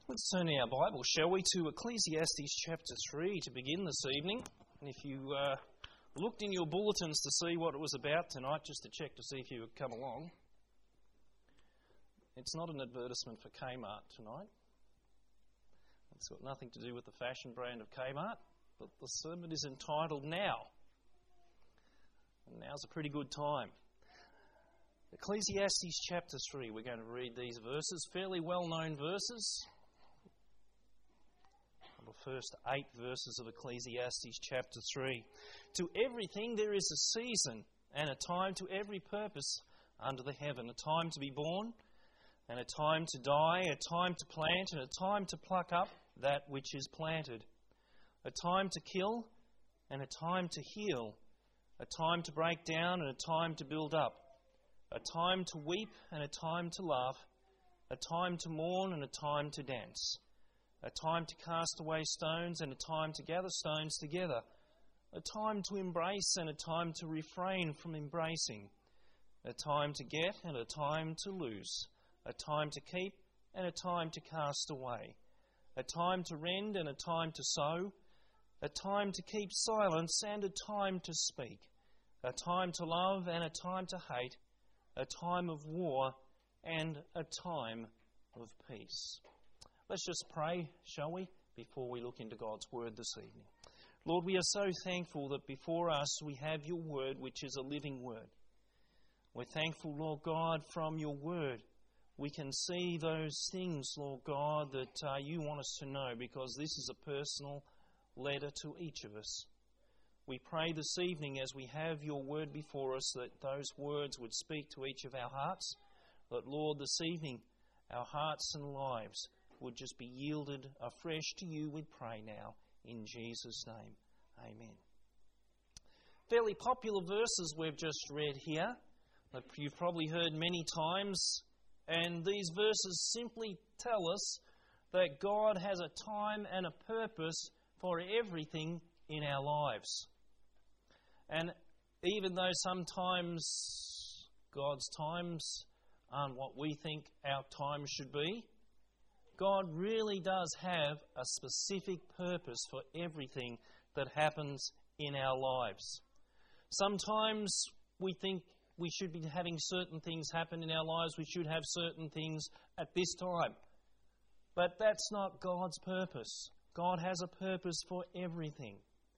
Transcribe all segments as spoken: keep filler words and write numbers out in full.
Let's turn our Bible, shall we, to Ecclesiastes chapter three to begin this evening. And if you uh, looked in your bulletins to see what it was about tonight, just to check to see if you would come along, it's not an advertisement for Kmart tonight. It's got nothing to do with the fashion brand of Kmart, but the sermon is entitled Now. And now's a pretty good time. Ecclesiastes chapter three, we're going to read these verses, fairly well-known verses. The first eight verses of Ecclesiastes chapter three. To everything there is a season and a time to every purpose under the heaven. A time to be born and a time to die, a time to plant and a time to pluck up that which is planted. A time to kill and a time to heal. A time to break down and a time to build up. A time to weep and a time to laugh. A time to mourn and a time to dance. A time to cast away stones and a time to gather stones together. A time to embrace and a time to refrain from embracing. A time to get and a time to lose. A time to keep and a time to cast away. A time to rend and a time to sow. A time to keep silence and a time to speak. A time to love and a time to hate. A time of war and a time of peace. Let's just pray, shall we, before we look into God's Word this evening. Lord, we are so thankful that before us we have your Word, which is a living Word. We're thankful, Lord God, from your Word we can see those things, Lord God, that uh, you want us to know, because this is a personal letter to each of us. We pray this evening as we have your Word before us that those words would speak to each of our hearts, that, Lord, this evening our hearts and lives would just be yielded afresh to you, we pray now, in Jesus' name. Amen. Fairly popular verses we've just read here, that you've probably heard many times, and these verses simply tell us that God has a time and a purpose for everything in our lives. And even though sometimes God's times aren't what we think our time should be, God really does have a specific purpose for everything that happens in our lives. Sometimes we think we should be having certain things happen in our lives, we should have certain things at this time. But that's not God's purpose. God has a purpose for everything.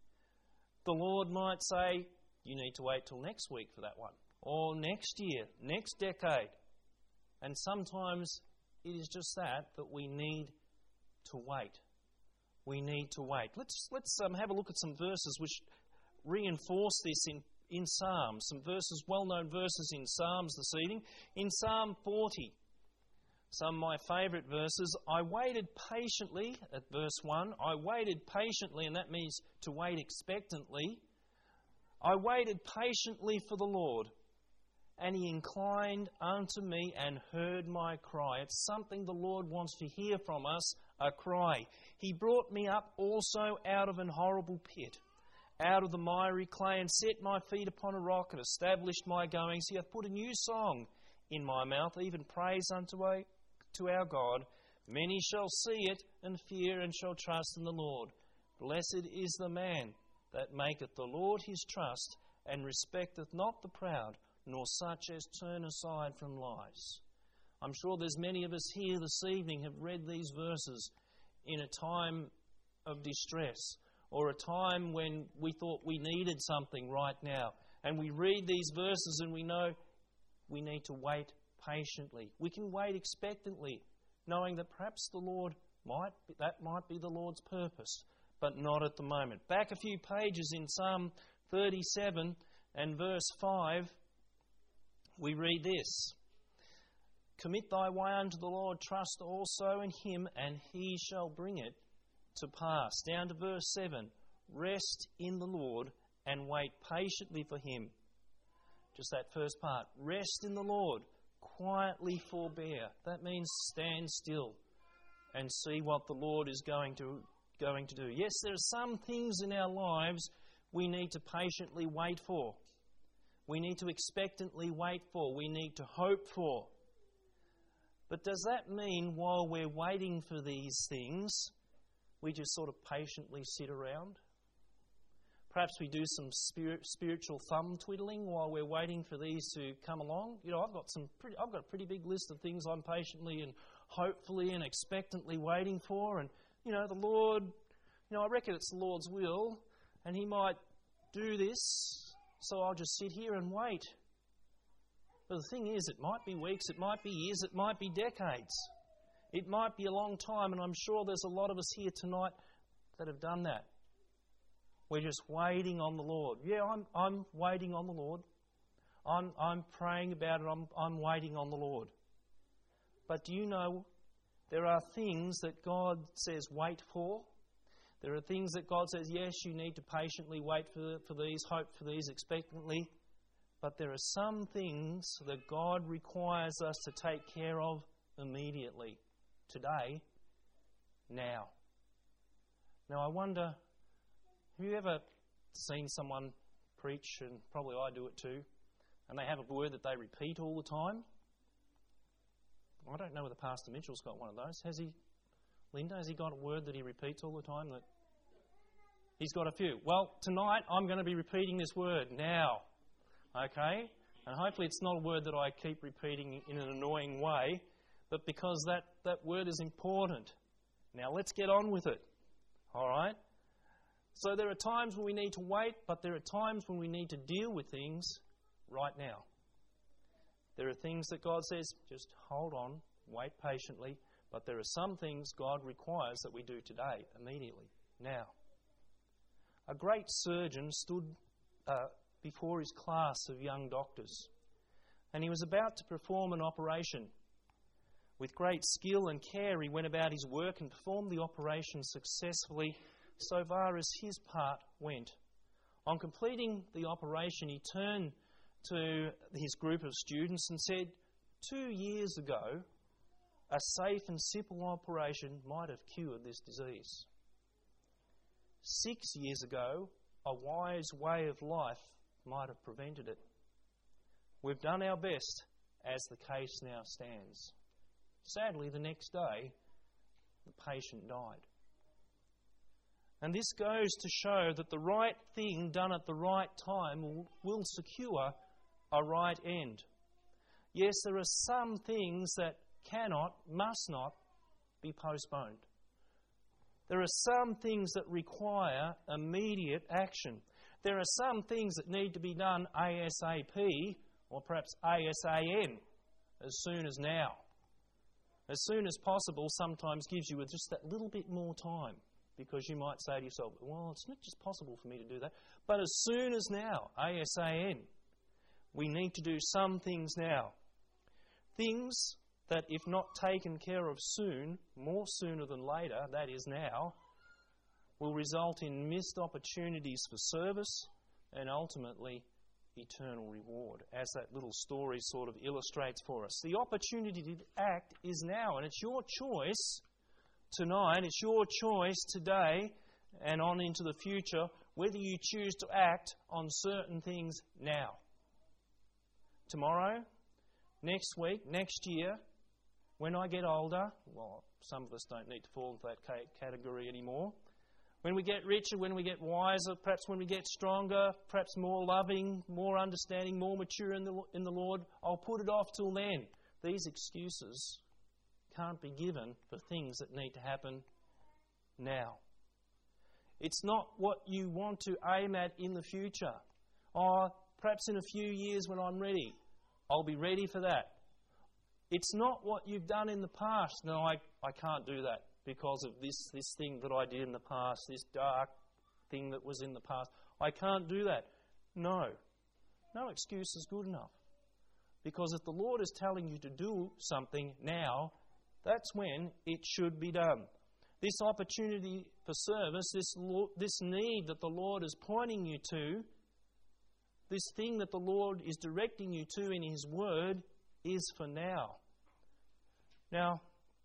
The Lord might say, you need to wait till next week for that one, or next year, next decade. And sometimes it is just that, that we need to wait. We need to wait. Let's let's um, have a look at some verses which reinforce this in, in Psalms. Some verses, well-known verses in Psalms this evening. In Psalm forty, some of my favourite verses. I waited patiently, at verse one. I waited patiently, and that means to wait expectantly. I waited patiently for the Lord, and he inclined unto me and heard my cry. It's something the Lord wants to hear from us, a cry. He brought me up also out of an horrible pit, out of the miry clay, and set my feet upon a rock, and established my goings. He hath put a new song in my mouth, even praise unto our, to our God. Many shall see it, and fear, and shall trust in the Lord. Blessed is the man that maketh the Lord his trust, and respecteth not the proud, nor such as turn aside from lies. I'm sure there's many of us here this evening have read these verses in a time of distress, or a time when we thought we needed something right now. And we read these verses and we know we need to wait patiently. We can wait expectantly, knowing that perhaps the Lord might, that might be the Lord's purpose, but not at the moment. Back a few pages in Psalm thirty-seven and verse five, we read this. Commit thy way unto the Lord, trust also in him, and he shall bring it to pass. Down to verse seven. Rest in the Lord and wait patiently for him. Just that first part. Rest in the Lord. Quietly forbear. That means stand still and see what the Lord is going to, going to do. Yes, there are some things in our lives we need to patiently wait for. We need to expectantly wait for. We need to hope for. But does that mean while we're waiting for these things, we just sort of patiently sit around? Perhaps we do some spirit, spiritual thumb twiddling while we're waiting for these to come along. You know, I've got some pretty, I've got a pretty big list of things I'm patiently and hopefully and expectantly waiting for. And, you know, the Lord, you know, I reckon it's the Lord's will and He might do this, so I'll just sit here and wait. But the thing is, it might be weeks, it might be years, it might be decades. It might be a long time, and I'm sure there's a lot of us here tonight that have done that. We're just waiting on the Lord. Yeah, I'm I'm waiting on the Lord. I'm I'm praying about it. I'm I'm waiting on the Lord. But do you know there are things that God says wait for? There are things that God says, yes, you need to patiently wait for, for these, hope for these expectantly. But there are some things that God requires us to take care of immediately. Today, now. Now I wonder, have you ever seen someone preach, and probably I do it too, and they have a word that they repeat all the time? I don't know whether Pastor Mitchell's got one of those. Has he, Linda, has he got a word that he repeats all the time? That he's got a few. Well, tonight I'm going to be repeating this word, now. Okay? And hopefully it's not a word that I keep repeating in an annoying way, but because that, that word is important. Now let's get on with it. All right? So there are times when we need to wait, but there are times when we need to deal with things right now. There are things that God says, just hold on, wait patiently, but there are some things God requires that we do today, immediately, now. A great surgeon stood uh, before his class of young doctors, and he was about to perform an operation. With great skill and care, he went about his work and performed the operation successfully so far as his part went. On completing the operation, he turned to his group of students and said, two years ago, a safe and simple operation might have cured this disease. Six years ago, a wise way of life might have prevented it. We've done our best as the case now stands. Sadly, the next day, the patient died. And this goes to show that the right thing done at the right time will, will secure a right end. Yes, there are some things that cannot, must not be postponed. There are some things that require immediate action. There are some things that need to be done ASAP, or perhaps ASAN, as soon as now. As soon as possible sometimes gives you just that little bit more time, because you might say to yourself, well, it's not just possible for me to do that. But as soon as now, ASAN, we need to do some things now. Things that, if not taken care of soon, more sooner than later, that is now, will result in missed opportunities for service and ultimately eternal reward, as that little story sort of illustrates for us. The opportunity to act is now, and it's your choice tonight, it's your choice today and on into the future, whether you choose to act on certain things now. Tomorrow, next week, next year, when I get older, well, some of us don't need to fall into that category anymore. When we get richer, when we get wiser, perhaps when we get stronger, perhaps more loving, more understanding, more mature in the, in the Lord, I'll put it off till then. These excuses can't be given for things that need to happen now. It's not what you want to aim at in the future. Or perhaps in a few years when I'm ready, I'll be ready for that. It's not what you've done in the past. No, I, I can't do that because of this, this thing that I did in the past, this dark thing that was in the past. I can't do that. No. No excuse is good enough. Because if the Lord is telling you to do something now, that's when it should be done. This opportunity for service, this, this need that the Lord is pointing you to, this thing that the Lord is directing you to in His Word, is for now. Now,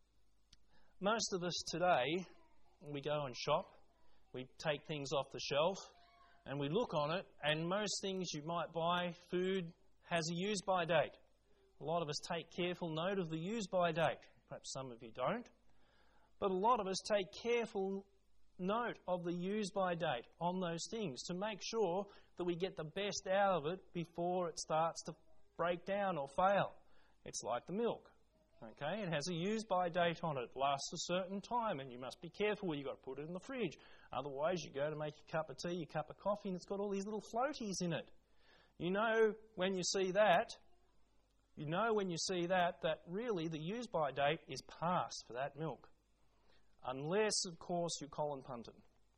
most of us today, we go and shop, we take things off the shelf, and we look on it, and most things you might buy, food, has a use-by date. A lot of us take careful note of the use-by date. Perhaps some of you don't. But a lot of us take careful note of the use-by date on those things to make sure that we get the best out of it before it starts to break down or fail. It's like the milk. Okay, it has a use-by date on it. It lasts a certain time, and you must be careful where you've got to put it in the fridge. Otherwise, you go to make your cup of tea, your cup of coffee, and it's got all these little floaties in it. You know when you see that, you know when you see that, that really the use-by date is past for that milk. Unless, of course, you're Colin Punton.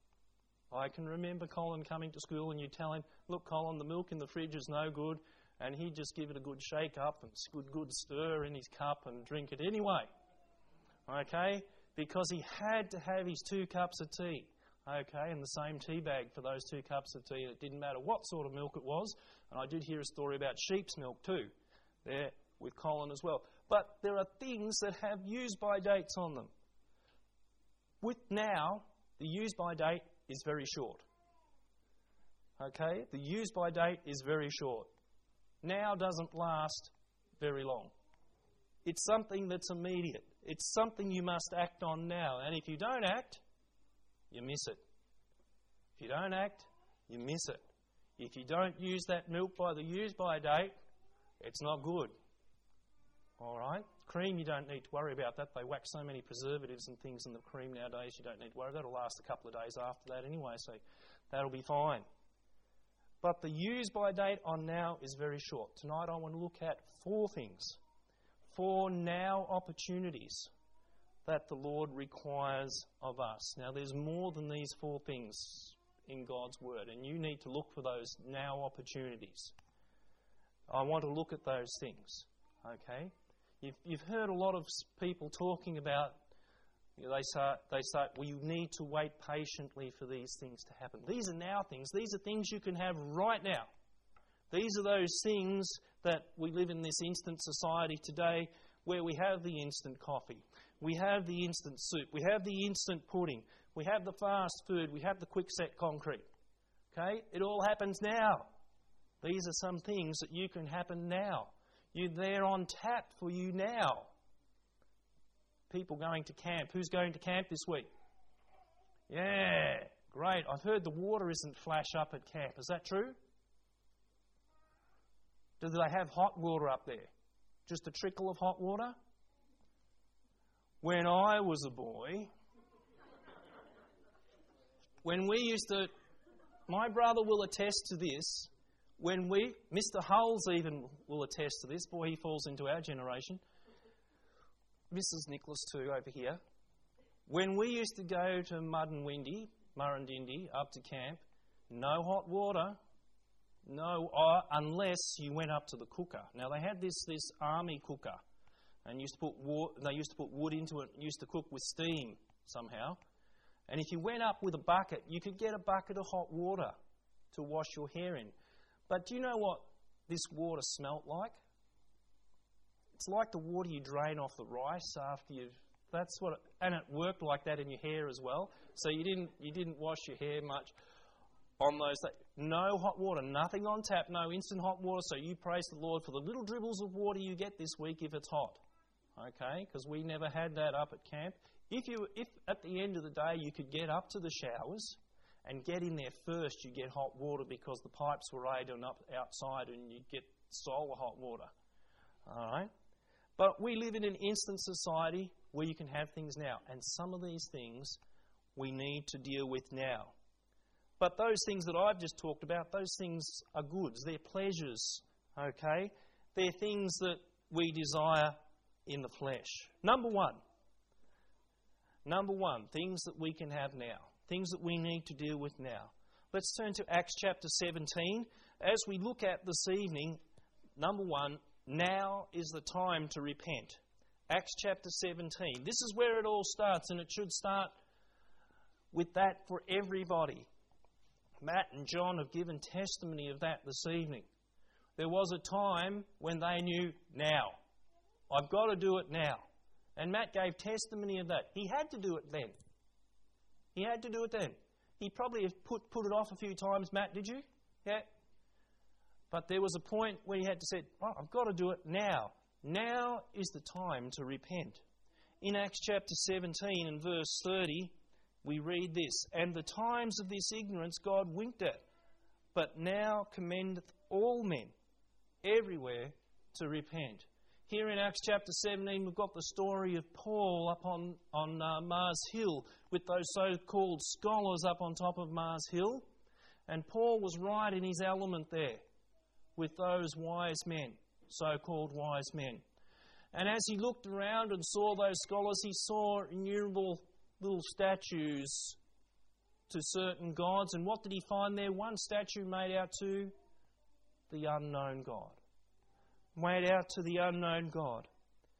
I can remember Colin coming to school and you tell him, look, Colin, the milk in the fridge is no good, and he'd just give it a good shake up and good, good stir in his cup and drink it anyway. Okay? Because he had to have his two cups of tea. Okay? And the same tea bag for those two cups of tea. It didn't matter what sort of milk it was. And I did hear a story about sheep's milk too, there with Colin as well. But there are things that have use-by dates on them. With now, the use-by date is very short. Okay? The use-by date is very short. Now doesn't last very long. It's something that's immediate. It's something you must act on now. And if you don't act, you miss it. If you don't act, you miss it. If you don't use that milk by the use-by date, it's not good. All right? Cream, you don't need to worry about that. They whack so many preservatives and things in the cream nowadays, you don't need to worry. That'll last a couple of days after that anyway, so that'll be fine. But the use-by date on now is very short. Tonight I want to look at four things, four now opportunities that the Lord requires of us. Now there's more than these four things in God's Word, and you need to look for those now opportunities. I want to look at those things, okay? You've, you've heard a lot of people talking about, you know, they say, they say, well, you need to wait patiently for these things to happen. These are now things. These are things you can have right now. These are those things that we live in this instant society today where we have the instant coffee, we have the instant soup, we have the instant pudding, we have the fast food, we have the quick-set concrete. Okay? It all happens now. These are some things that you can happen now. You're there on tap for you now. People going to camp. Who's going to camp this week? Yeah, great. I've heard the water isn't flash up at camp. Is that true? Do they have hot water up there? Just a trickle of hot water? When I was a boy, when we used to, my brother will attest to this, when we, Mister Hulls even will attest to this, boy, he falls into our generation, Missus Nicholas too, over here. When we used to go to Mudinwindi, Murrindindi, up to camp, no hot water, no, uh, unless you went up to the cooker. Now they had this this army cooker, and used to put wa- they used to put wood into it, used to cook with steam somehow. And if you went up with a bucket, you could get a bucket of hot water to wash your hair in. But do you know what this water smelt like? It's like the water you drain off the rice after you've... That's what... It, and it worked like that in your hair as well. So you didn't you didn't wash your hair much on those... No hot water, nothing on tap, no instant hot water. So you praise the Lord for the little dribbles of water you get this week if it's hot. Okay? Because we never had that up at camp. If you, if at the end of the day you could get up to the showers and get in there first, you get hot water because the pipes were laid on up outside and you'd get solar hot water. All right? But we live in an instant society where you can have things now. And some of these things we need to deal with now. But those things that I've just talked about, those things are goods. They're pleasures, okay? They're things that we desire in the flesh. Number one. Number one, things that we can have now. Things that we need to deal with now. Let's turn to Acts chapter seventeen. As we look at this evening, number one, now is the time to repent. Acts chapter seventeen. This is where it all starts, and it should start with that for everybody. Matt and John have given testimony of that this evening. There was a time when they knew, now. I've got to do it now. And Matt gave testimony of that. He had to do it then. He had to do it then. He probably have put, put it off a few times. Matt, did you? Yeah. But there was a point where he had to say, oh, I've got to do it now. Now is the time to repent. In Acts chapter seventeen and verse thirty, we read this, "And the times of this ignorance God winked at, but now commendeth all men everywhere to repent." Here in Acts chapter seventeen, we've got the story of Paul up on, on uh, Mars Hill with those so-called scholars up on top of Mars Hill. And Paul was right in his element there with those wise men, so-called wise men. And as he looked around and saw those scholars, he saw innumerable little statues to certain gods. And what did he find there? One statue made out to the unknown God. Made out to the unknown God.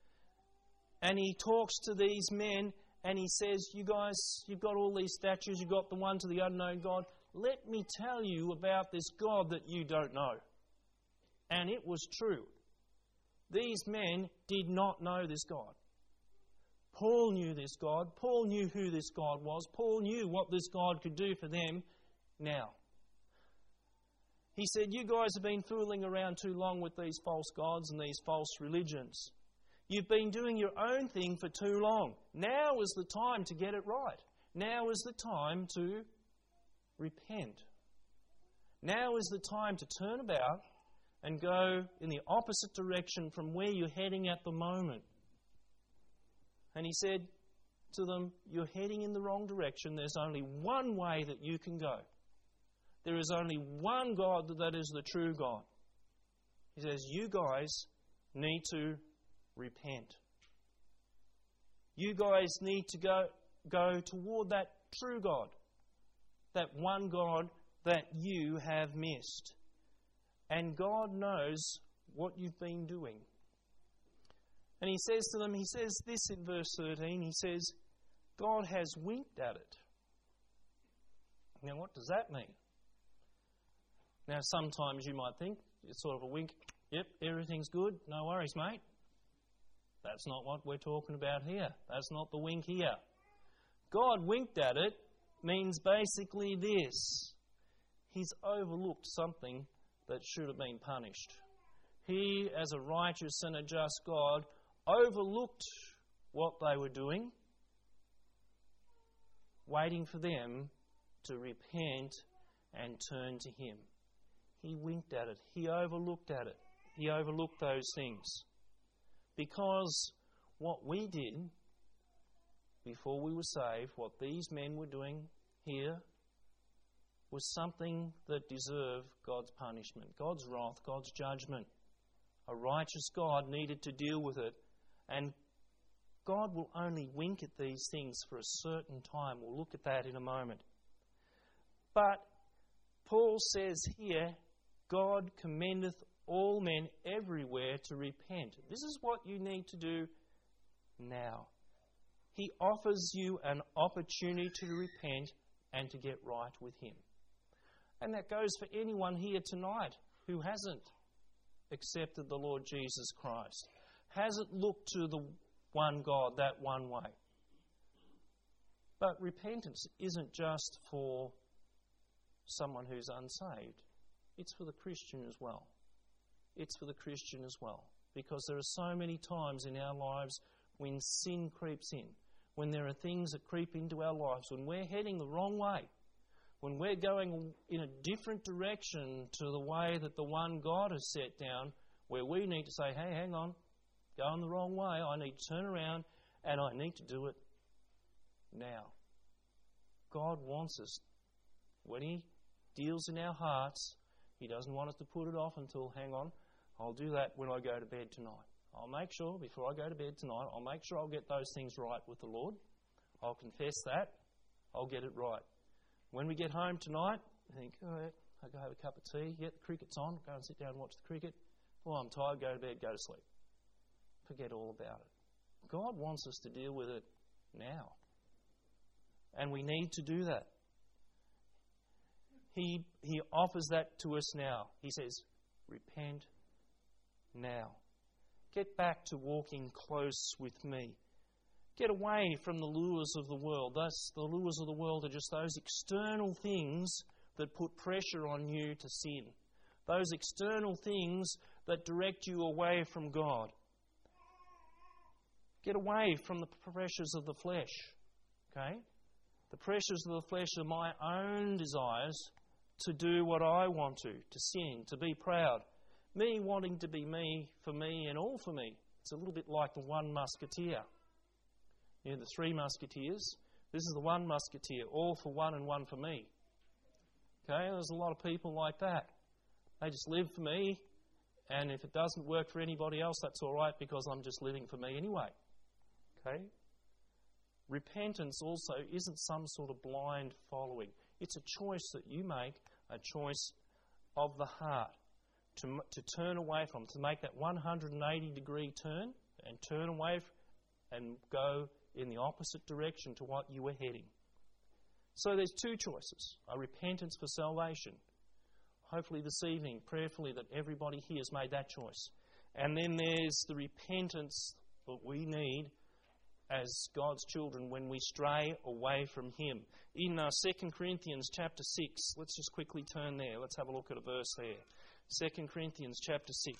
And he talks to these men and he says, "You guys, you've got all these statues, you've got the one to the unknown God. Let me tell you about this God that you don't know." And it was true. These men did not know this God. Paul knew this God. Paul knew who this God was. Paul knew what this God could do for them now. He said, "You guys have been fooling around too long with these false gods and these false religions. You've been doing your own thing for too long. Now is the time to get it right. Now is the time to repent. Now is the time to turn about and go in the opposite direction from where you're heading at the moment." And he said to them, "You're heading in the wrong direction. There's only one way that you can go. There is only one God that is the true God." He says, "You guys need to repent. You guys need to go, go toward that true God, that one God that you have missed. And God knows what you've been doing." And he says to them, he says this in verse thirteen, he says, "God has winked at it." Now what does that mean? Now sometimes you might think, it's sort of a wink, "Yep, everything's good, no worries, mate." That's not what we're talking about here. That's not the wink here. God winked at it means basically this. He's overlooked something that should have been punished. He, as a righteous and a just God, overlooked what they were doing, waiting for them to repent and turn to Him. He winked at it. He overlooked at it. He overlooked those things. Because what we did before we were saved, what these men were doing here, was something that deserved God's punishment, God's wrath, God's judgment. A righteous God needed to deal with it. And God will only wink at these things for a certain time. We'll look at that in a moment. But Paul says here, God commendeth all men everywhere to repent. This is what you need to do now. He offers you an opportunity to repent and to get right with Him. And that goes for anyone here tonight who hasn't accepted the Lord Jesus Christ, hasn't looked to the one God that one way. But repentance isn't just for someone who's unsaved. It's for the Christian as well. It's for the Christian as well. Because there are so many times in our lives when sin creeps in, when there are things that creep into our lives, when we're heading the wrong way, when we're going in a different direction to the way that the one God has set down, where we need to say, "Hey, hang on, going the wrong way, I need to turn around and I need to do it now." God wants us, when He deals in our hearts, He doesn't want us to put it off until, "Hang on, I'll do that when I go to bed tonight. I'll make sure before I go to bed tonight, I'll make sure I'll get those things right with the Lord. I'll confess that. I'll get it right." When we get home tonight, I think, "Oh, yeah, I'll go have a cup of tea. Yeah, the cricket's on. Go and sit down and watch the cricket. Oh, I'm tired. Go to bed. Go to sleep." Forget all about it. God wants us to deal with it now. And we need to do that. He, he offers that to us now. He says, repent now. Get back to walking close with me. Get away from the lures of the world. Thus, the lures of the world are just those external things that put pressure on you to sin. Those external things that direct you away from God. Get away from the pressures of the flesh. Okay? The pressures of the flesh are my own desires to do what I want to, to sin, to be proud. Me wanting to be me, for me, and all for me. It's a little bit like the one musketeer. You know, the three musketeers. This is the one musketeer, all for one and one for me. Okay, there's a lot of people like that. They just live for me, and if it doesn't work for anybody else, that's all right because I'm just living for me anyway. Okay? Repentance also isn't some sort of blind following. It's a choice that you make, a choice of the heart to, to turn away from, to make that one hundred eighty degree turn and turn away and go in the opposite direction to what you were heading. So there's two choices, a repentance for salvation. Hopefully this evening, prayerfully, that everybody here has made that choice. And then there's the repentance that we need as God's children when we stray away from Him. In uh, Second Corinthians chapter six, let's just quickly turn there. Let's have a look at a verse there. Second Corinthians chapter six.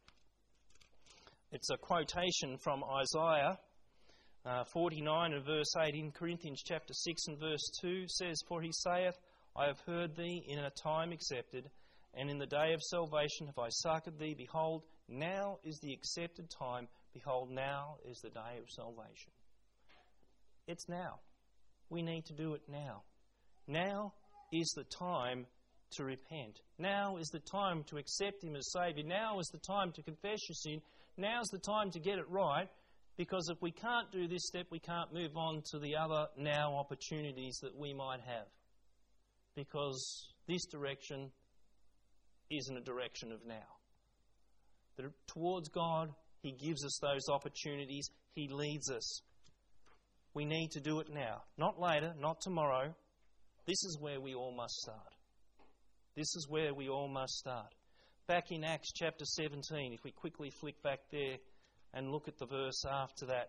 It's a quotation from Isaiah uh, forty-nine and verse eight. In Corinthians chapter six and verse two says, "For he saith, I have heard thee in a time accepted, and in the day of salvation have I succoured thee. Behold, now is the accepted time. Behold, now is the day of salvation." It's now. We need to do it now. Now is the time to repent. Now is the time to accept Him as Saviour. Now is the time to confess your sin. Now is the time to get it right, because if we can't do this step, we can't move on to the other now opportunities that we might have. Because this direction isn't a direction of now. That towards God, He gives us those opportunities. He leads us. We need to do it now. Not later, not tomorrow. This is where we all must start. This is where we all must start. Back in Acts chapter seventeen, if we quickly flick back there and look at the verse after that.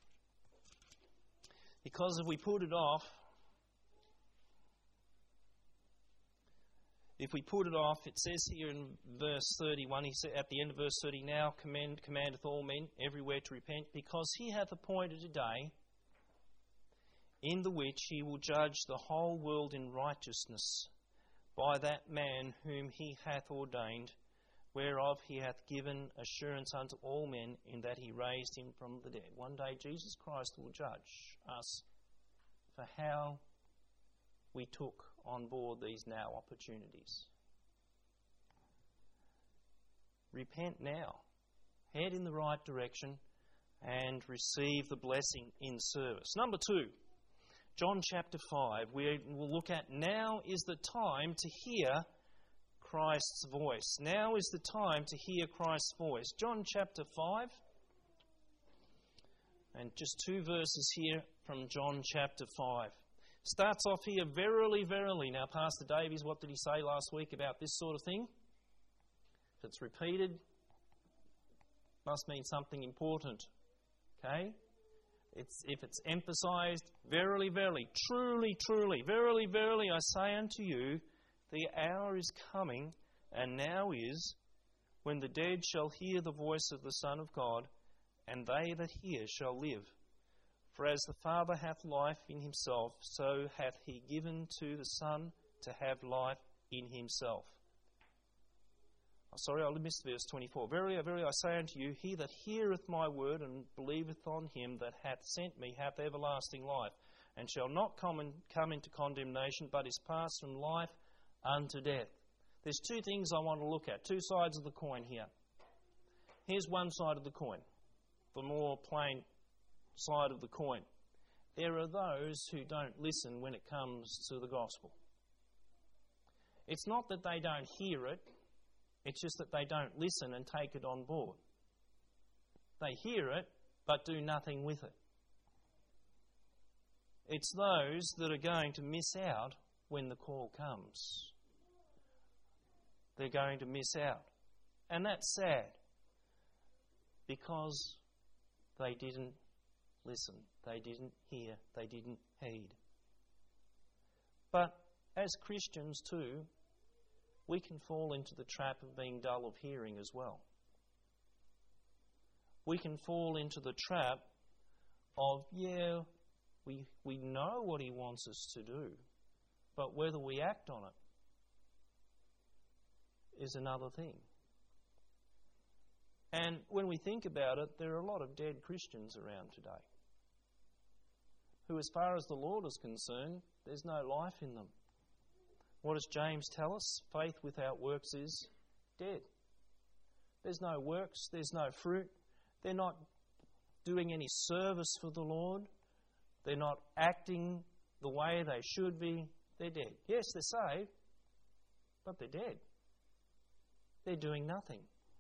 Because if we put it off, If we put it off, it says here in verse thirty-one, he said at the end of verse thirty, "Now command, commandeth all men everywhere to repent, because He hath appointed a day in the which He will judge the whole world in righteousness by that man whom He hath ordained, whereof He hath given assurance unto all men, in that He raised Him from the dead." One day Jesus Christ will judge us for how we took on board these now opportunities. Repent now. Head in the right direction and receive the blessing in service. Number two, John chapter five. We will look at now is the time to hear Christ's voice. Now is the time to hear Christ's voice. John chapter five. And just two verses here from John chapter five. Starts off here, "Verily, verily." Now, Pastor Davies, what did he say last week about this sort of thing? If it's repeated, must mean something important. Okay? It's, if it's emphasized, "Verily, verily, truly, truly, verily, verily, I say unto you, the hour is coming, and now is, when the dead shall hear the voice of the Son of God, and they that hear shall live. For as the Father hath life in Himself, so hath He given to the Son to have life in Himself." Oh, sorry, I missed verse twenty-four. "Verily, verily, I say unto you, he that heareth my word and believeth on Him that hath sent me hath everlasting life, and shall not come, in, come into condemnation, but is passed from life unto death." There's two things I want to look at, two sides of the coin here. Here's one side of the coin, the more plain side of the coin. There are those who don't listen when it comes to the gospel. It's not that they don't hear it, it's just that they don't listen and take it on board. They hear it, but do nothing with it. It's those that are going to miss out when the call comes. They're going to miss out. And that's sad, because they didn't listen, they didn't hear, they didn't heed. But as Christians too, we can fall into the trap of being dull of hearing as well. We can fall into the trap of, yeah, we, we know what He wants us to do, but whether we act on it is another thing. And when we think about it, there are a lot of dead Christians around today who, as far as the Lord is concerned, there's no life in them. What does James tell us? Faith without works is dead. There's no works, there's no fruit. They're not doing any service for the Lord. They're not acting the way they should be. They're dead. Yes, they're saved, but they're dead. They're doing nothing.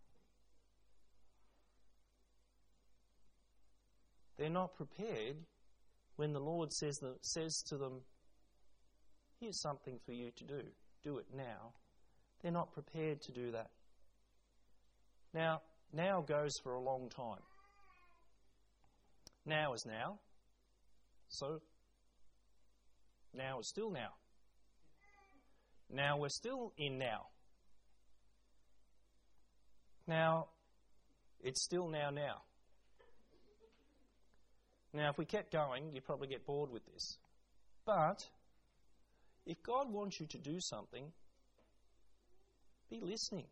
They're not prepared when the Lord says, says to them, here's something for you to do. Do it now. They're not prepared to do that. Now, now goes for a long time. Now is now. So, now is still now. Now we're still in now. Now, it's still now now. Now, if we kept going, you'd probably get bored with this. But, if God wants you to do something, be listening.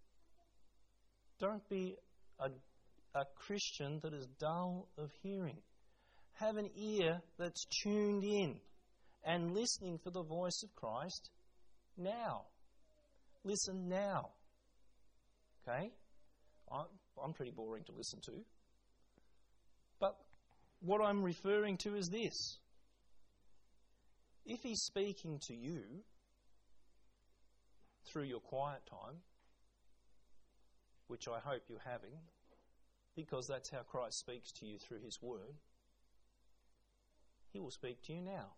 Don't be a, a Christian that is dull of hearing. Have an ear that's tuned in and listening for the voice of Christ now. Listen now. Okay? I'm, I'm pretty boring to listen to. But what I'm referring to is this. If He's speaking to you through your quiet time, which I hope you're having, because that's how Christ speaks to you through His Word, He will speak to you now.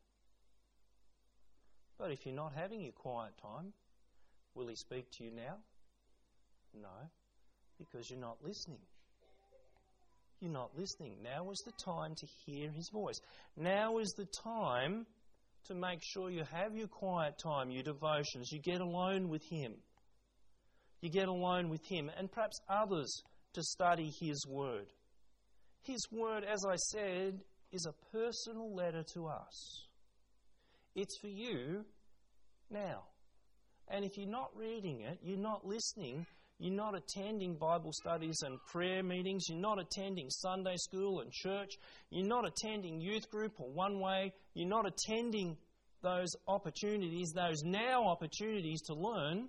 But if you're not having your quiet time, will He speak to you now? No, because you're not listening. You're not listening. Now is the time to hear His voice. Now is the time to make sure you have your quiet time, your devotions. You get alone with Him. You get alone with Him and perhaps others to study His Word. His Word, as I said, is a personal letter to us. It's for you now. And if you're not reading it, you're not listening, you're not attending Bible studies and prayer meetings, you're not attending Sunday school and church, you're not attending youth group or One Way, you're not attending those opportunities, those now opportunities to learn,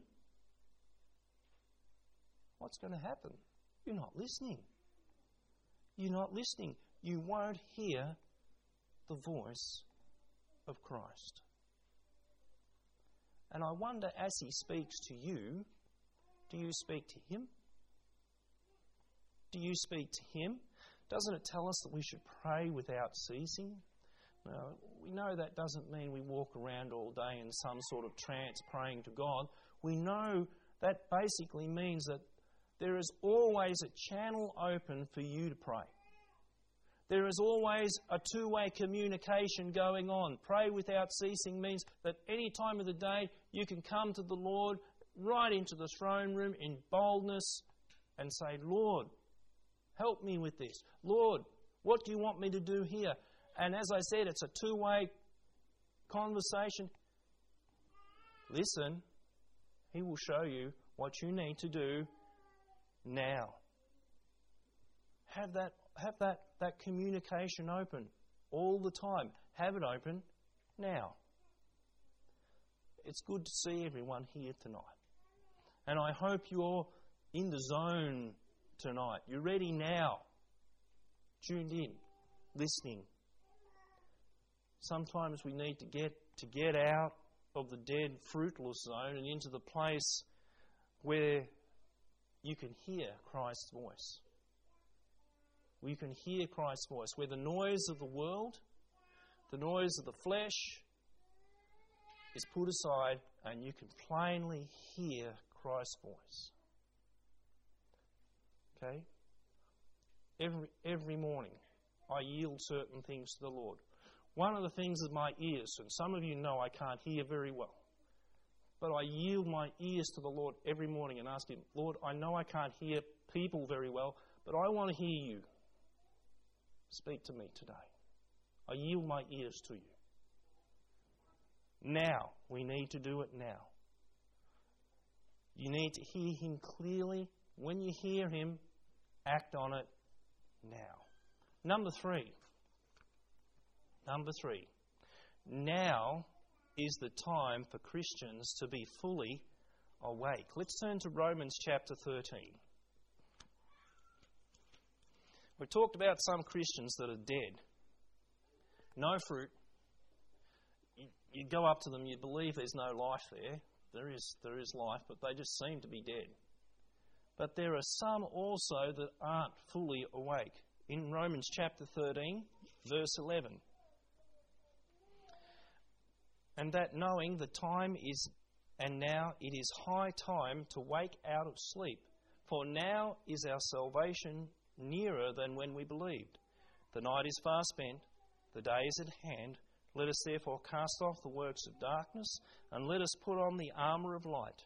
what's going to happen? You're not listening. You're not listening. You won't hear the voice of Christ. And I wonder, as He speaks to you, do you speak to Him? Do you speak to Him? Doesn't it tell us that we should pray without ceasing? Now, we know that doesn't mean we walk around all day in some sort of trance praying to God. We know that basically means that there is always a channel open for you to pray. There is always a two-way communication going on. Pray without ceasing means that any time of the day you can come to the Lord right into the throne room in boldness and say, Lord, help me with this. Lord, what do you want me to do here? And as I said, it's a two-way conversation. Listen, He will show you what you need to do now. Have that, have that, that communication open all the time. Have it open now. It's good to see everyone here tonight. And I hope you're in the zone tonight. You're ready now. Tuned in, listening. Sometimes we need to get to get out of the dead, fruitless zone and into the place where you can hear Christ's voice. Where you can hear Christ's voice, where the noise of the world, the noise of the flesh is put aside and you can plainly hear Christ's voice. Okay? Every, every morning I yield certain things to the Lord. One of the things is my ears, and some of you know I can't hear very well. But I yield my ears to the Lord every morning and ask Him, Lord, I know I can't hear people very well, but I want to hear You. speak to me today. I yield my ears to you. Now. We need to do it now. You need to hear Him clearly. When you hear Him, act on it now. Number three. Number three. Now is the time for Christians to be fully awake. Let's turn to Romans chapter thirteen. We've talked about some Christians that are dead. No fruit. You, you go up to them, you believe there's no life there. There is, there is life, but they just seem to be dead. But there are some also that aren't fully awake. In Romans chapter thirteen, verse eleven. And that knowing the time is, and now it is high time to wake out of sleep. For now is our salvation nearer than when we believed. The night is far spent, the day is at hand. Let us therefore cast off the works of darkness, and let us put on the armour of light.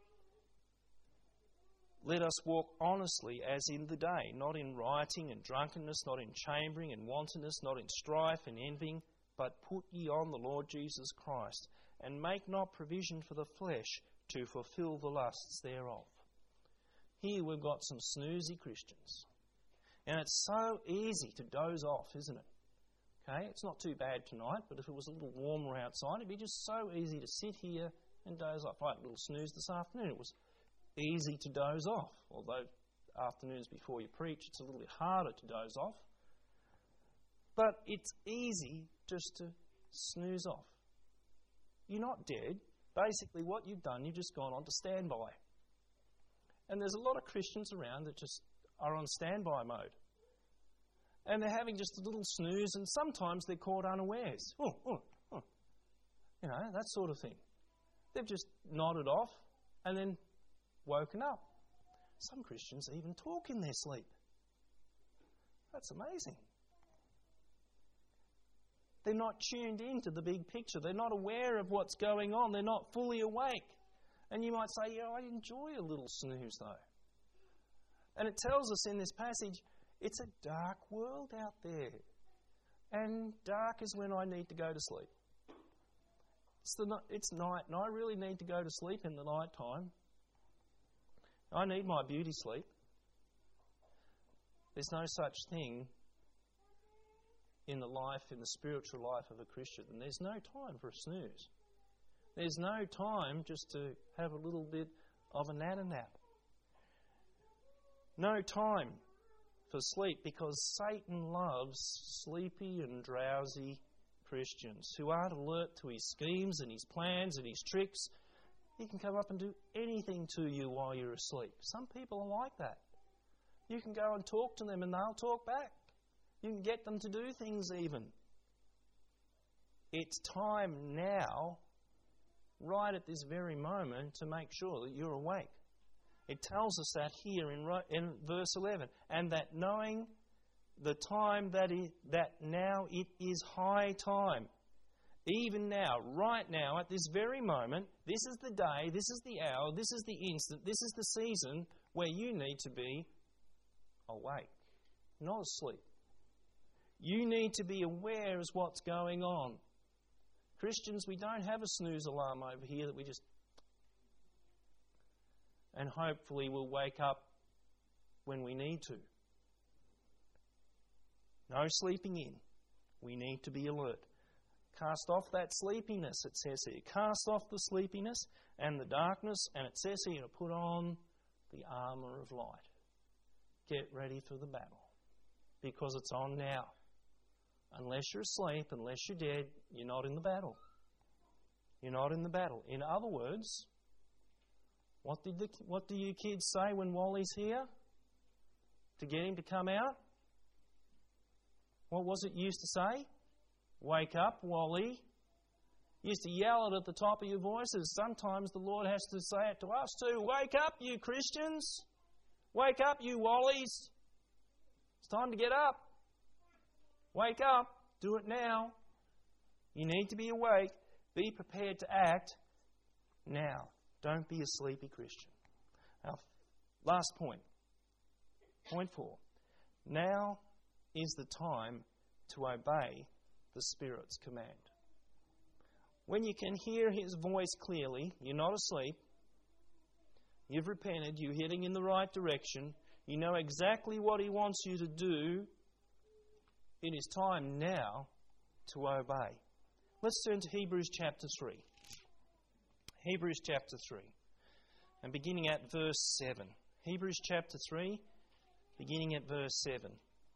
Let us walk honestly as in the day, not in rioting and drunkenness, not in chambering and wantonness, not in strife and envying, but put ye on the Lord Jesus Christ, and make not provision for the flesh to fulfill the lusts thereof. Here we've got some snoozy Christians. And it's so easy to doze off, isn't it? Okay, it's not too bad tonight, but if it was a little warmer outside, it'd be just so easy to sit here and doze off. I had a little snooze this afternoon. It was easy to doze off, although afternoons before you preach, it's a little bit harder to doze off. But it's easy just to snooze off. You're not dead. Basically, what you've done, you've just gone on to standby. And there's a lot of Christians around that just are on standby mode. And they're having just a little snooze, and sometimes they're caught unawares. Oh, oh, oh. You know, that sort of thing. They've just nodded off and then woken up. Some Christians even talk in their sleep. That's amazing. They're not tuned into the big picture. They're not aware of what's going on. They're not fully awake. And you might say, yeah, I enjoy a little snooze though. And it tells us in this passage, it's a dark world out there. And dark is when I need to go to sleep. It's, the, it's night, and I really need to go to sleep in the night time. I need my beauty sleep. There's no such thing in the life, in the spiritual life of a Christian. And there's no time for a snooze. There's no time just to have a little bit of a natter nap. No time for sleep, because Satan loves sleepy and drowsy Christians who aren't alert to his schemes and his plans and his tricks. He can come up and do anything to you while you're asleep. Some people are like that. You can go and talk to them and they'll talk back. You can get them to do things even. It's time now, right at this very moment, to make sure that you're awake. It tells us that here in, in verse eleven. And that knowing the time that, is, that now it is high time. Even now, right now, at this very moment, this is the day, this is the hour, this is the instant, this is the season where you need to be awake, not asleep. You need to be aware as what's going on. Christians, we don't have a snooze alarm over here that we just... And hopefully we'll wake up when we need to. No sleeping in. We need to be alert. Cast off that sleepiness, it says here. Cast off the sleepiness and the darkness, and it says here to put on the armour of light. Get ready for the battle, because it's on now. Unless you're asleep, unless you're dead, you're not in the battle. You're not in the battle. In other words, what did the, what do you kids say when Wally's here? To get him to come out? What was it you used to say? Wake up, Wally. You used to yell it at the top of your voices. Sometimes the Lord has to say it to us too. Wake up, you Christians. Wake up, you Wallies. It's time to get up. Wake up. Do it now. You need to be awake. Be prepared to act now. Don't be a sleepy Christian. Now, last point. Point four. Now is the time to obey the Spirit's command. When you can hear His voice clearly, you're not asleep, you've repented, you're heading in the right direction, you know exactly what He wants you to do, it is time now to obey. Let's turn to Hebrews chapter three. Hebrews chapter three. And beginning at verse seven. Hebrews chapter three, beginning at verse seven.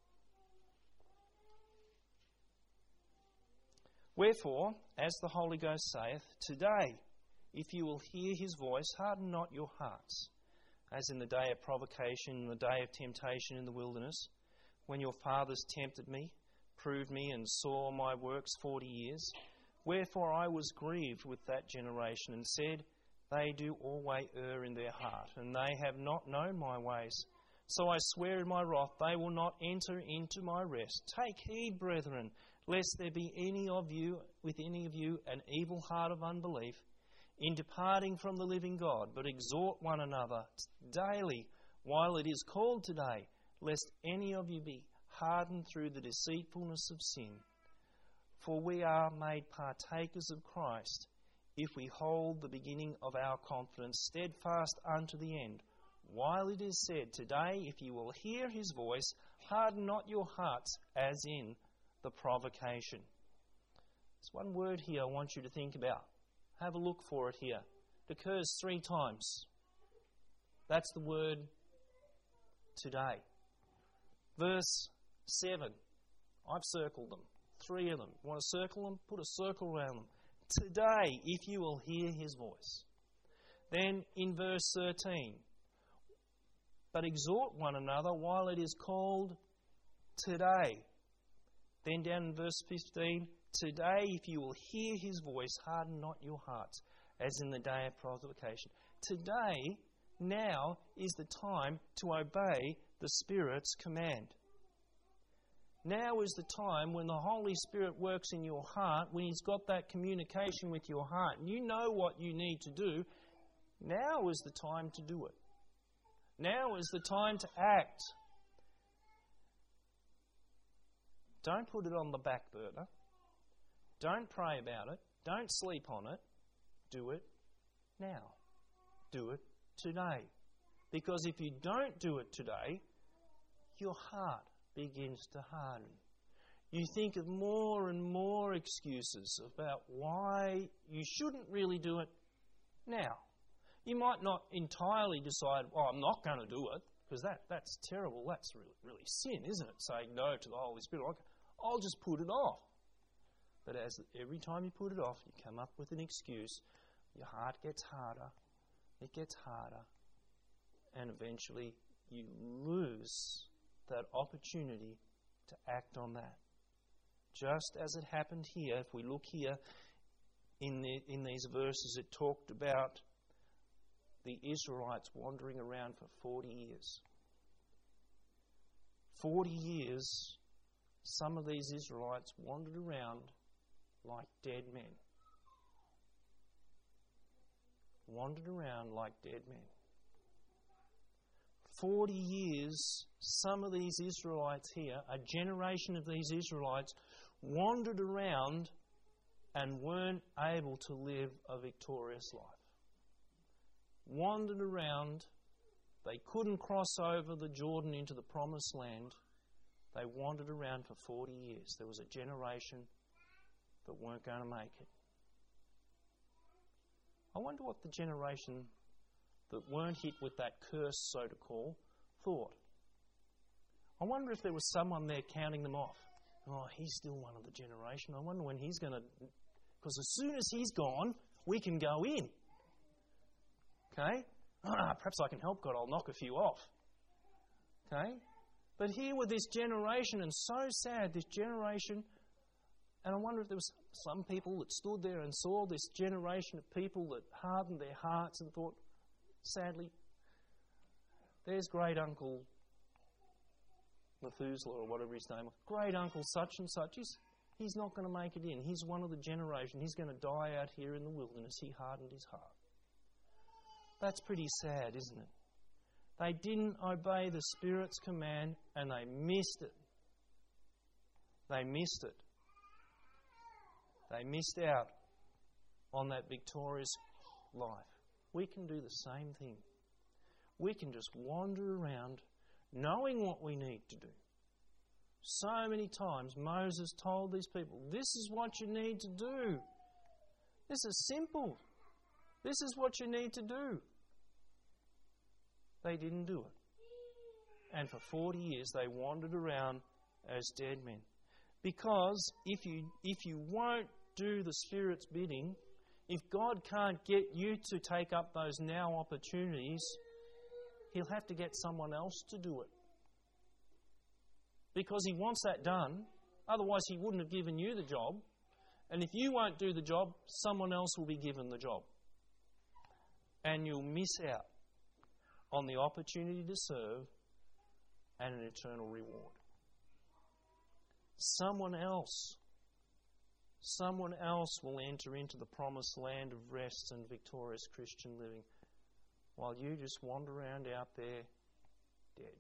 Wherefore, as the Holy Ghost saith, today, if you will hear His voice, harden not your hearts, as in the day of provocation, in the day of temptation in the wilderness, when your fathers tempted me, proved me, and saw my works forty years. Wherefore I was grieved with that generation, and said, they do always err in their heart, and they have not known my ways. So I swear in my wrath, they will not enter into my rest. Take heed, brethren, lest there be any of you, with any of you, an evil heart of unbelief, in departing from the living God, but exhort one another daily, while it is called today, lest any of you be hardened through the deceitfulness of sin. For we are made partakers of Christ, if we hold the beginning of our confidence steadfast unto the end. While it is said, today, if you will hear His voice, harden not your hearts, as in the provocation. There's one word here I want you to think about. Have a look for it here. It occurs three times. That's the word today. Verse seven. I've circled them. Three of them. Want to circle them? Put a circle around them. Today, if you will hear His voice. Then in verse thirteen. But exhort one another while it is called today. Then down in verse fifteen. Today, if you will hear His voice, harden not your hearts, as in the day of provocation. Today, now, is the time to obey the Spirit's command. Now is the time when the Holy Spirit works in your heart, when He's got that communication with your heart, and you know what you need to do. Now is the time to do it. Now is the time to act. Don't put it on the back burner. Don't pray about it. Don't sleep on it. Do it now. Do it today. Because if you don't do it today, your heart begins to harden. You think of more and more excuses about why you shouldn't really do it now. You might not entirely decide, well, I'm not going to do it, because that, that's terrible. That's really, really sin, isn't it? Saying no to the Holy Spirit. I'll just put it off. But as every time you put it off, you come up with an excuse. Your heart gets harder. It gets harder. And eventually you lose that opportunity to act on that. Just as it happened here, if we look here in the, in these verses, it talked about the Israelites wandering around for forty years. Forty years, some of these Israelites wandered around like dead men. Wandered around like dead men. Forty years, some of these Israelites here, a generation of these Israelites, wandered around and weren't able to live a victorious life. Wandered around, they couldn't cross over the Jordan into the promised land. They wandered around for forty years. There was a generation that weren't going to make it. I wonder what the generation that weren't hit with that curse, so to call, thought. I wonder if there was someone there counting them off. Oh, he's still one of the generation. I wonder when he's going to... Because as soon as he's gone, we can go in. Okay? Ah, perhaps I can help God. I'll knock a few off. Okay? But here with this generation, and so sad, this generation... And I wonder if there was some people that stood there and saw this generation of people that hardened their hearts and thought, sadly, there's great uncle Methuselah or whatever his name was. Great uncle such and such. He's, he's not going to make it in. He's one of the generation. He's going to die out here in the wilderness. He hardened his heart. That's pretty sad, isn't it? They didn't obey the Spirit's command and they missed it. They missed it. They missed out on that victorious life. We can do the same thing. We can just wander around knowing what we need to do. So many times Moses told these people, this is what you need to do. This is simple. This is what you need to do. They didn't do it. And for forty years they wandered around as dead men. Because if you if you won't do the Spirit's bidding, if God can't get you to take up those now opportunities, He'll have to get someone else to do it. Because He wants that done. Otherwise He wouldn't have given you the job. And if you won't do the job, someone else will be given the job. And you'll miss out on the opportunity to serve and an eternal reward. Someone else, someone else will enter into the promised land of rest and victorious Christian living, while you just wander around out there dead.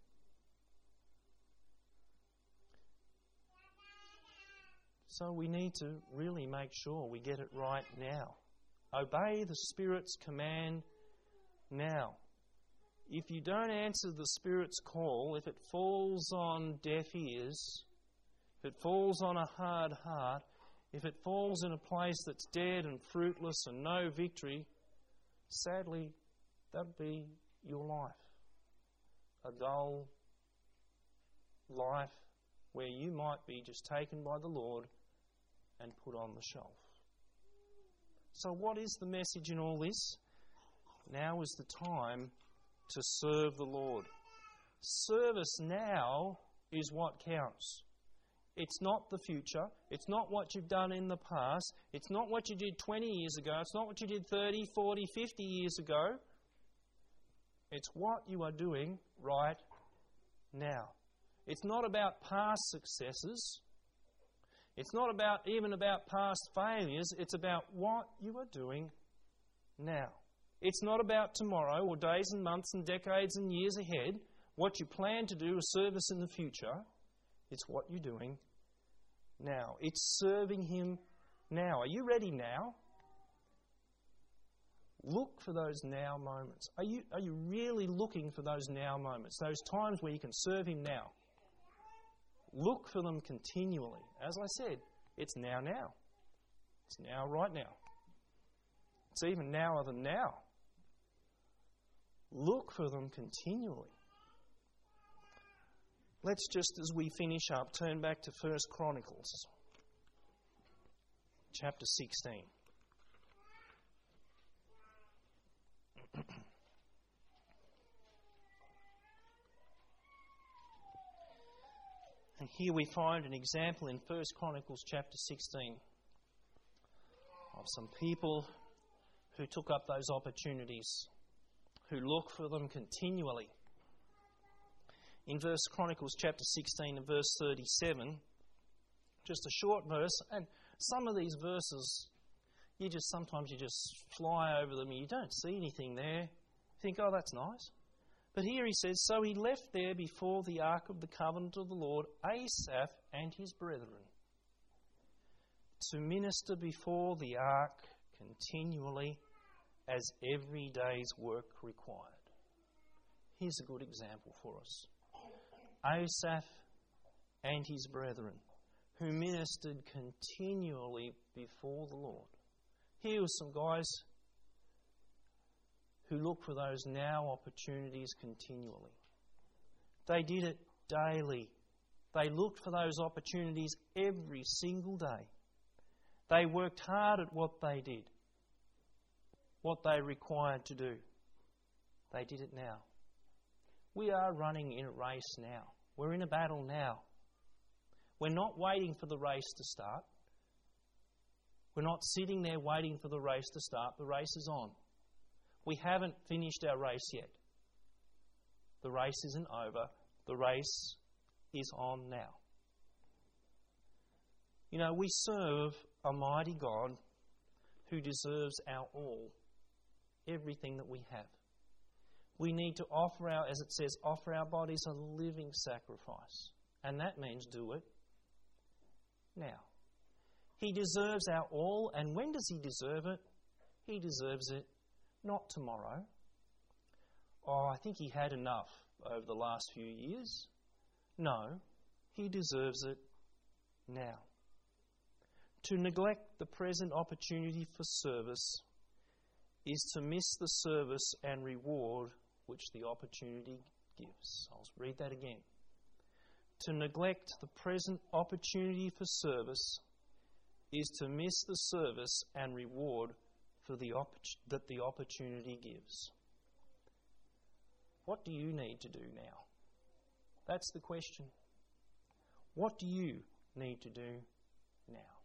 So we need to really make sure we get it right now. Obey the Spirit's command now. If you don't answer the Spirit's call, if it falls on deaf ears, if it falls on a hard heart, if it falls in a place that's dead and fruitless and no victory, sadly, that'd be your life. A dull life where you might be just taken by the Lord and put on the shelf. So what is the message in all this? Now is the time to serve the Lord. Service now is what counts. It's not the future. It's not what you've done in the past. It's not what you did twenty years ago. It's not what you did thirty, forty, fifty years ago. It's what you are doing right now. It's not about past successes. It's not about even about past failures. It's about what you are doing now. It's not about tomorrow or days and months and decades and years ahead, what you plan to do as service in the future. It's what you're doing now. It's serving Him now. Are you ready now? Look for those now moments. Are you, are you really looking for those now moments? Those times where you can serve Him now. Look for them continually. As I said, it's now now. It's now right now. It's even nower than now. Look for them continually. Let's just, as we finish up, turn back to First Chronicles, chapter sixteen. And here we find an example in First Chronicles chapter sixteen of some people who took up those opportunities, who look for them continually. In First Chronicles chapter sixteen and verse thirty-seven, just a short verse, and some of these verses, you just sometimes you just fly over them and you don't see anything there. You think, oh, that's nice. But here he says, so he left there before the ark of the covenant of the Lord, Asaph and his brethren, to minister before the ark continually as every day's work required. Here's a good example for us. Asaph and his brethren, who ministered continually before the Lord. Here were some guys who look for those now opportunities continually. They did it daily. They looked for those opportunities every single day. They worked hard at what they did, what they required to do. They did it now. We are running in a race now. We're in a battle now. We're not waiting for the race to start. We're not sitting there waiting for the race to start. The race is on. We haven't finished our race yet. The race isn't over. The race is on now. You know, we serve a mighty God who deserves our all, everything that we have. We need to offer our, as it says, offer our bodies a living sacrifice. And that means do it now. He deserves our all, and when does he deserve it? He deserves it not tomorrow. Oh, I think he had enough over the last few years. No, he deserves it now. To neglect the present opportunity for service is to miss the service and reward which the opportunity gives. I'll read that again. To neglect the present opportunity for service is to miss the service and reward for the oppor- that the opportunity gives. What do you need to do now? That's the question. What do you need to do now?